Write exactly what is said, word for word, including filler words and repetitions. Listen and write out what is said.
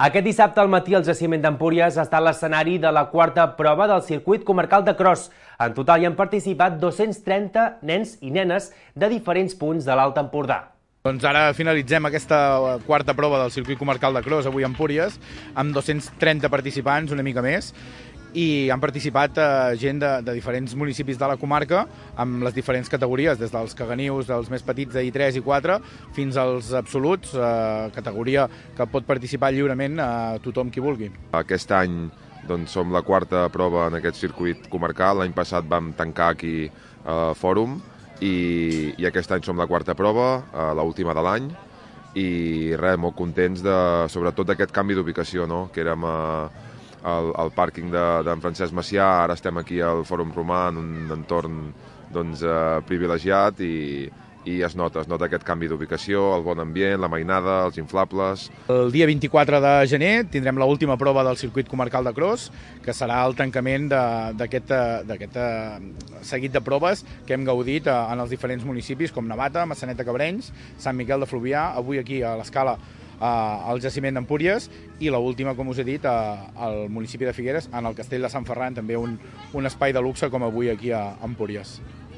Aquest dissabte al matí el jaciment d'Empúries ha estat l'escenari de la quarta prova del circuit comarcal de Cross. En total hi han participat dos-cents trenta nens i nenes de diferents punts de l'Alt Empordà. Doncs ara finalitzem aquesta quarta prova del circuit comarcal de Cross, avui a Empúries, amb dos-cents trenta participants, una mica més, i han participat eh, gent de, de diferents municipis de la comarca amb les diferents categories, des dels caganius, dels més petits de I tres i quatre, fins als absoluts, eh, categoria que pot participar lliurement eh, tothom qui vulgui. Aquest any doncs, som la quarta prova en aquest circuit comarcal. L'any passat vam tancar aquí al eh, Fòrum i, i aquest any som la quarta prova, eh, l'última de l'any, i res, molt contents de, sobretot d'aquest canvi d'ubicació, no? Que érem eh, al, al pàrquing d'en de, Francesc Macià, ara estem aquí al Fòrum Romà en un entorn doncs, eh, privilegiat i, i es nota, es nota aquest canvi d'ubicació, el bon ambient, la mainada, els inflables. El dia vint-i-quatre de gener tindrem l'última prova del circuit comarcal de Cross, que serà el tancament d'aquest seguit de proves que hem gaudit en els diferents municipis com Navata, Maçanet de Cabrenys, Sant Miquel de Fluvià, avui aquí a l'Escala al jaciment d'Empúries i l'última, com us he dit, al municipi de Figueres, en el castell de Sant Ferran, també un, un espai de luxe com avui aquí a Empúries.